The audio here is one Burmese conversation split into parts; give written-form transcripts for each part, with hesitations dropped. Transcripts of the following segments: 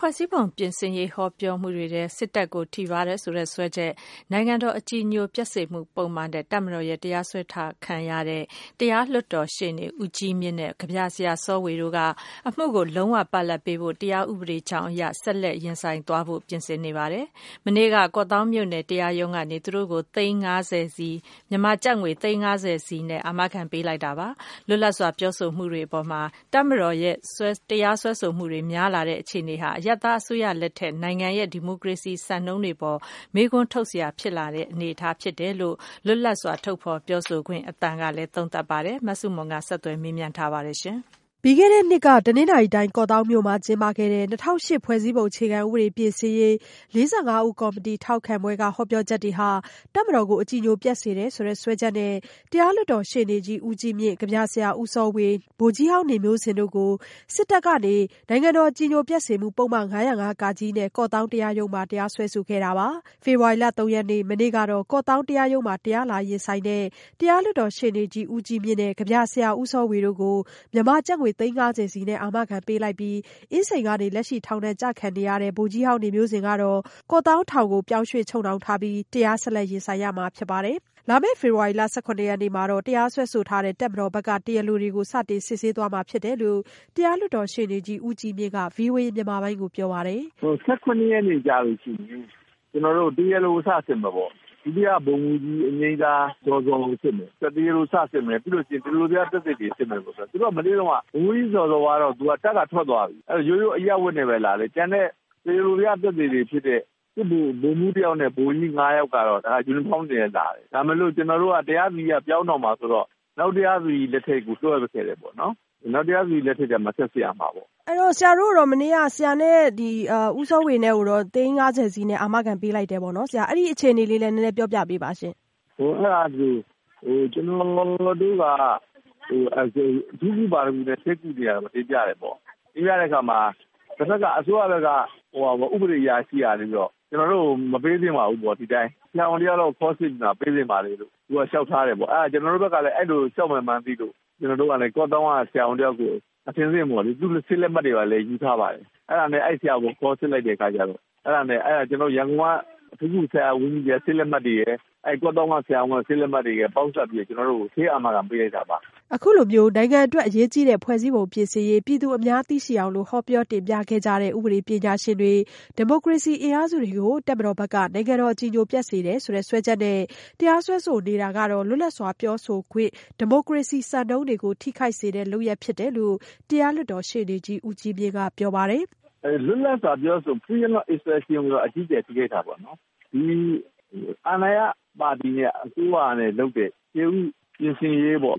ဖွဲ့စည်းပုံပြင်ဆင်ရေးဟောပြောမှုတွေထဲစစ်တပ်ကိုထိပါးတယ်ဆိုတဲ့စွဲချက်နိုင်ငံတော်အကြည်ညိုပျက်စေမှုပုဒ်မနဲ့တပ်မတော်ရဲ့တရားစွဲထားခံရတဲ့တရားလွှတ်တော်ရှေ့နေဦးကြီးမြင့်နဲ့ကဗျာဆရာစောဝေတို့ကအမှုကိုလုံးဝပလပ်ပေးဖို့တရားဥပဒေကြောင်းအရဆက်လက်ရင်ဆိုင်သွားဖို့ပြင်ဆင်နေပါတယ်။မနေ့ကကော့သောင်းမြို့နယ်တရားရုံးကနေသူတို့ကိုသိန်း50စီမြန်မာကျပ်ငွေသိန်း50စီနဲ့အာမခံပေးလိုက်တာပါ။လွတ်လပ်စွာပြောဆိုမှုတွေအပေါ်မှာတပ်မတော်ရဲ့တရားစွဲဆိုမှုတွေများလာတဲ့အခြေအနေဟာအရပ်သားအစိုးရလက်ထက်နိုင်ငံရဲ့ဒီမိုကရေစီစံနှုန်းတွေပေါ်မေးခွန်းထုတ်စရာဖြစ်လာတဲ့အနေအထားဖြစ်တယ်လို့လွတ်လပ်စွာထုတ်ဖော်ပြောဆိုခွင့်အသံကလည်းသုံးသပ်ပါတယ်။မဆုမွန်ကဆက်သွယ်မေးမြန်းထားပါတယ်ရှင်။ပြီးခဲ့တဲ့နှစ်ကတနင်္သာရီတိုင်းကော့သောင်းမြို့မှာကျင်းပခဲ့တဲ့2008ဖွဲ့စည်းပုံအခြေခံဥပဒေပြင်ဆင်ရေး45ဦးကော်မတီထောက်ခံပွဲကဟောပြောချက်တွေဟာတပ်မတော်ကိုအကြည်ညိုပျက်စေတယ်ဆိုတဲ့စွဲချက်နဲ့တရားလွှတ်တော်ရှေ့နေကြီးဦးကြီးမြင့်ကဗျာဆရာဦးစောဝေဗိုလ်ကြီးဟောင်းနေမျိုးစင်တို့ကိုစစ်တပ်ကနေနိုင်ငံတော်အကြည်ညိုပျက်စေမှုပုဒ်မ905ကကြီးနဲ့ကော့သောင်းတရားရုံးမှာတရားစွဲဆိုခဲ့တာပါ။ဖေဖော်ဝါရီလ3ရက်နေ့မနေ့ကတော့ကော့သောင်းတရားရုံးမှာတရားလာရင်ဆိုင်တဲ့တရားလွှတ်တော်ရှေ့နေကြီးဦးကြီးမြင့်နဲ့ကဗျာဆရာဦးစောဝေတို့ကိုမြန်မာကျပ်ငွေသိန်း50စီနဲ့အာမခံပေးလိုက်ပြီးအင်းစိန်ကနေလက်ရှိထောင်ထဲကျခံနေရတဲ့ဗိုလ်ကြီးဟောင်းနေမျိုးစင်ကတော့ကော့သောင်းထောင်ကိုပြောင်းရွှေ့ချုပ်နှောင်ထားပြီးတရားဆက်လက်ရင်ဆိုင်ရမှာဖြစ်ပါတယ်။လာမယ့်ဖေဖော်ဝါရီလ18ရက်နေ့မှာတော့တရားစွဲဆိုထားတဲ့တပ်မတော်ဘက်ကတရားလိုတွေကိုစတင်စစ်ဆေးသွားမှာဖြစ်တယ်လို့တရားလွှတ်တော်ရှေ့နေကြီးဦးကြီးမြင့်က VOA မြန်မာပိုင်းကိုပြောပါတယ်။18ရက်နေ့ကြာလို့ရှိရင်ကျွန်တော်တို့တရားလိုစစစ်မှာပေါ့ဒီကဘုံမူကြီးအငိမ့်သားကြော်စော်ကိုစစ်မယ်တတိယလိုစစစ်မယ်ပြီးလို့ရှိရင်ဒီလိုပြတက်စစ်တွေစစ်မယ်ပေါ့ဆိုသူတို့မလေးတော့ဘုံမူကြီးစော်စော်ကတော့သူကတက်ကထွက်သွားပြီအဲရိုးရိုးအရက်ဝတ်နေပဲလာလေကျန်တဲ့ဒီလိုပြတက်စစ်တွေဖြစ်တဲ့ဒီဘုံမူတယောက်နဲ့ဘုံကြီး9ယောက်ကတော့ဒါယူနီဖောင်းတွေလာတယ်ဒါမှမဟုတ်ကျွန်တော်တို့ကတရားစီကပြောင်းတော့မှာဆိုတော့နောက်တရားစီလက်ထက်ကိုတွဲပခဲ့တယ်ပေါ့နော်နောက်တရားစီလက်ထက်ကမှဆက်ဆရာမှာပေါ့အဲ့တော့ဆရာတို့တော့မနေ့ကဆရာနဲ့ဒီဦးစောဝေနဲ့ကိုတော့သိန်း50စီနဲ့အာမခံပေးလိုက်တယ်ပေါ့နော်ဆရာအဲ့ဒီအခြေအနေလေးလည်းနည်းနည်းပြောပြပေးပါရှင်အဲ့ဒါကျွန်တော်တို့ကဒီကူပါရမီနဲ့ဆက်ကူတွေကတော့တင်ပြတယ်ပေါ့တင်ပြတဲ့အခါမှာတစ်ခါကအစိုးရဘက်ကဥပဒေအရာရှိရတယ်ပြီးတော့ကျွန်တော်တို့မပေးသင့်ပါဘူးပေါ့ဒီတိုင်းဆရာဝန်တရားတော့ခေါ်စစ်နေတာပေးသင့်ပါလေလို့သူကလျှောက်ထားတယ်ပေါ့အဲ့ဒါကျွန်တော်တို့ဘက်ကလည်းအဲ့လိုလျှောက်မှန်မှန်သိလို့ကျွန်တော်တို့ကလည်းကော့တောင်းကဆရာဝန်တရားကိုအထင်စင်ပေါ့လေသူစစ်လက်မှတ်တွေကလည်းယူထားပါတယ်အဲ့ဒါနဲ့အဲ့ဆရာကိုခေါ်စစ်လိုက်တဲ့အခါကျတော့အဲ့ဒါနဲ့အဲ့ကျွန်တော်ရန်ကုန်ကအထူးဆရာဝန်ကြီးရဲ့စစ်လက်မှတ်တွေရဲ့အဲ့ကော့တောင်းကဆရာဝန်စစ်လက်မှတ်တွေရဲ့ပေါင်းစပ်ပြီးကျွန်တော်တို့ကိုဆေးအာမခံပေးလိုက်တာပါအခုလိုမျိုးနိုင်ငံအတွက်အရေးကြီးတဲ့ဖွဲ့စည်းပုံပြင်ဆင်ရေးပြည်သူအများသိရှိအောင်လို့ဟောပြောတင်ပြခဲ့ကြတဲ့ဥပဒေပညာရှင်တွေဒီမိုကရေစီအင်အားစုတွေကိုတပ်မတော်ဘက်ကနိုင်ငံတော်အကြည်ညိုပျက်စေတယ်ဆိုတဲ့စွဲချက်နဲ့တရားစွဲဆိုနေတာကတော့လွတ်လပ်စွာပြောဆိုခွင့်ဒီမိုကရေစီစံနှုန်းတွေကိုထိခိုက်စေတဲ့လုပ်ရပ်ဖြစ်တယ်လို့တရားလွှတ်တော်ရှေ့နေကြီးဦးကြီးမြင့်ကပြောပါတယ်လွတ်လပ်စွာပြောဆို freedom of expression ကိုအကြီးကျယ်ထိခိုက်တာပေါ့နော်ဒီအာဏာရပါတီနဲ့အစိုးရနဲ့လုပ်တဲ့ကျေဥပြင်ဆင်ရေးပေါ့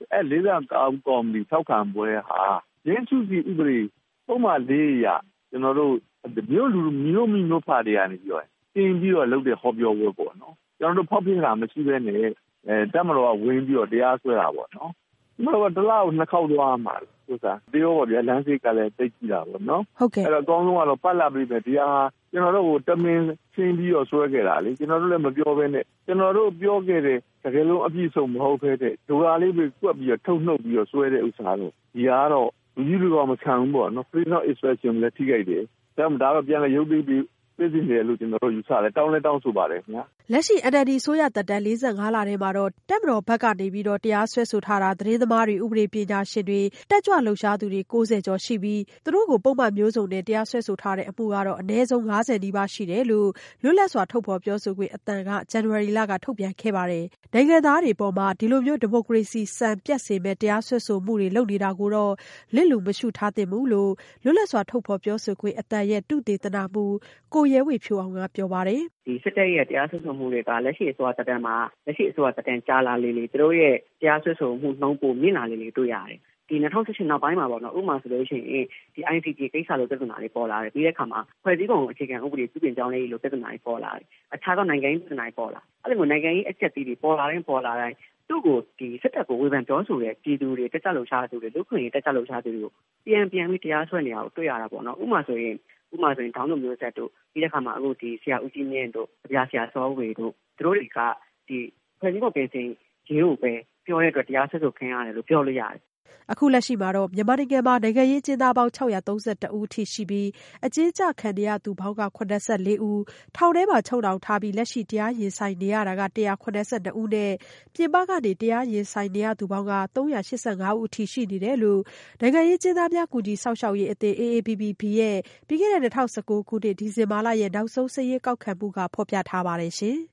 49ကော်မတီထောက်ခံပွဲဟာရင်းစုစီဥပဒေပုံမှန်4ရကျွန်တော်တို့မြို့လူမျိုးမိမျိုးဖာတွေကနေပြောတင်ပြီးတော့လုပ်တဲ့ဟောပြောပွဲပေါ့နော်ကျွန်တော်တို့ဖောက်ပြတာမရှိဘဲနဲ့တက်မတော်ကဝင်ပြီးတော့တရားစွဲတာပေါ့နော်ကျွန်တော်ကတလားကို2ခေါက်သွားမှာဥစားပြောပေါ့ဗျာလမ်းစိတ်ကလည်းတိတ်ကြည့်တာပေါ့နော်အဲ့တော့အကောင်းဆုံးကတော့ပတ်လာပြီးပဲဒီဟာကျွန်တော်တို့ကိုတမင်ရှင်းပြီးတော့ဆွဲခဲ့တာလေကျွန်တော်တို့လည်းမပြောဘဲနဲ့ကျွန်တော်တို့ပြောခဲ့တဲ့တကယ်လို့အပြည့်စုံမဟုတ်ခဲ့တဲ့ဒုရာလေးပဲကွက်ပြီးတော့ထုတ်နှုတ်ပြီးတော့ဆွဲတဲ့ဥစားတော့ဒီကတော့လူကြီးတွေကမခံဘူးပေါ့နော် freedom of expression လည်းထိခိုက်တယ်ဒါမှဒါတော့ပြန်လည်းရုပ်သိပြီးပြည်စင်တယ်လို့ကျွန်တော်တို့ယူဆတယ်တောင်းလဲတောင်းဆိုပါတယ်ခင်ဗျာလက်ရှိ NLD ဆိုရတပ်တန်း45လထဲမှာတော့တပ်မတော်ဘက်ကနေပြီးတော့တရားစွဲဆိုထားတာသတင်းသမားတွေဥပဒေပညာရှင်တွေတက်ကြွလှုပ်ရှားသူတွေ90ကျော်ရှိပြီးသူတို့ကိုပုံမှန်မျိုးစုံနဲ့တရားစွဲဆိုထားတဲ့အမှုကတော့အနည်းဆုံး50နီးပါးရှိတယ်လို့လွတ်လပ်စွာထုတ်ဖော်ပြောဆိုခွင့်အသံကဇန်နဝါရီလကထုတ်ပြန်ခဲ့ပါတယ်နိုင်ငံသားတွေပေါ်မှာဒီလိုမျိုးဒီမိုကရေစီစံပြတ်စေမဲ့တရားစွဲဆိုမှုတွေလုပ်နေတာကိုတော့လစ်လူမရှုထားသင့်ဘူးလို့လွတ်လပ်စွာထုတ်ဖော်ပြောဆိုခွင့်အသံရဲ့တုတေသနာမှုကိုရဲဝေဖြိုအောင်ကပြောပါတယ်ဒီစစ်တပ်ရဲ့တရားစွဲဆိုမှုတွေကလက်ရှိအစိုးရတပ်တန်းမှာလက်ရှိအစိုးရတပ်တန်းကြားလာလေသူတို့ရဲ့တရားစွဲဆိုမှုနှုန်းပိုမြင့်လာလေတွေ့ရတယ်ဒီ2018နောက်ပိုင်းမှာပေါ့နော်ဥပမာဆိုလို့ရှိရင်ဒီ ICJ ကိစ္စလို့ပြဿနာတွေပေါ်လာတယ်ပြီးတဲ့အခါမှာဖွဲ့စည်းပုံအခြေခံဥပဒေပြုပြင်ပြောင်းလဲရေးလို့ပြဿနာတွေပေါ်လာတယ်အခြားသောနိုင်ငံရေးပြဿနာတွေပေါ်လာအဲ့လိုမျိုးနိုင်ငံရေးအချက်အတွေပေါ်လာတိုင်းသူ့ကိုဒီစစ်တပ်ကိုဝေဖန်ပြောဆိုတဲ့ပြည်သူတွေတက်ကြလှုပ်ရှားသူတွေလူခွင့်ရေးတက်ကြလှုပ်ရှားသူတွေကိုပြန်ပြီးတရားစွဲနေတာကိုတွေ့ရတာပေါ့နော်ဥပမာဆိုရင်ဒေါင်းတို့မျိုးဆက်တို့ပြီးတဲ့အခါမှာအခုဒီဆရာဦးကြီးမြင့်တို့အပြာဆရာစောဝေတို့သူတို့တွေကဒီဖွဲ့စည်းပုံပြင်ဆင်ရေးကိုပဲပြောရတဲ့အတွက်တရားစွဲဆိုခံရတယ်လို့ပြောလို့ရတယ်အခုလက်ရှိမှာတော့မြန်မာနိုင်ငံမှာနိုင်ငံရေးအကျဉ်းသားပေါင်း632ဦးထိရှိပြီးအကျဉ်းချခံနေရသူပေါင်းက84ဦးထောင်ထဲမှာချုပ်နှောင်ထားပြီးလက်ရှိတရားရင်ဆိုင်နေရတာက182ဦးနဲ့ပြင်ပကနေတရားရင်ဆိုင်နေရသူပေါင်းက385ဦးအထိရှိနေတယ်လို့နိုင်ငံရေးအကျဉ်းသားများကူညီစောင့်ရှောက်ရေးအသင်း AAPPB ရဲ့ပြီးခဲ့တဲ့2019ခုနှစ်ဒီဇင်ဘာလရဲ့နောက်ဆုံးစာရင်းကောက်ခံမှုကဖော်ပြထားပါတယ်ရှင်။